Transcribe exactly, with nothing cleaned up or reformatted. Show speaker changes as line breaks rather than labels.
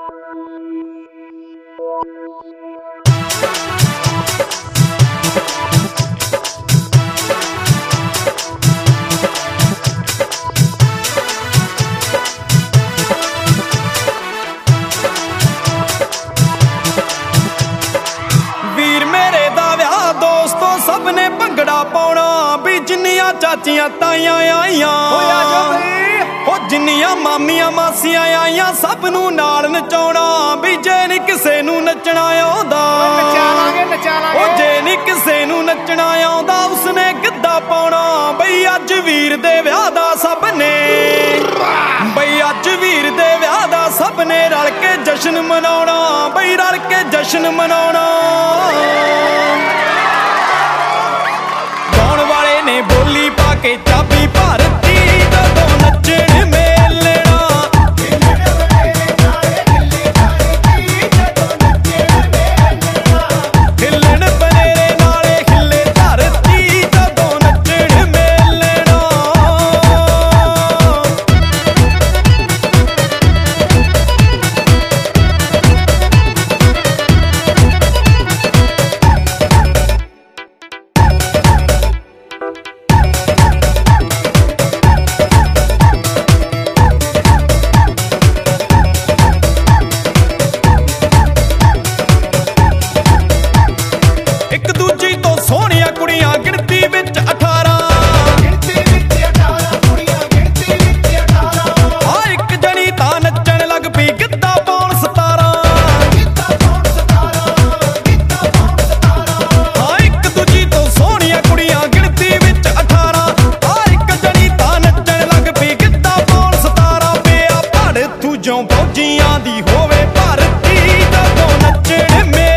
चाचियां ताइयां आईयां ओ जिन्नियां मामियां मासियां आईयां सब नू नाल नचाउणा भी जे नी किसे नू नचना आउंदा ओ जे नी किसे नू नचना आउंदा उसने गिद्धा पाउणा बई अज वीर दे विआह दा सब ने बई अज वीर दे विआह दा सब ने रल के जश्न मनाउणा बई रल के जश्न मनाउणा गाउण वाले ने बोली पा के चाबी भारती जदों नचण मेलना हिलण बनेरे नाले हिले धरती जदों नचण मेलना एक दूजी तो सोहणियां कुड़ियां गिणती विच अठारह आ एक जनी तां नच्चण लग पई गिद्धा पाउण सतारां आ एक दूजी तो सोहणियां कुड़ियां गिणती विच अठारह आ एक जनी तां नच्चण लग पई गिद्धा पाउण सतारां पिया भड़ तू ज्यों फौजियां दी होवे भरती जदों नच्चण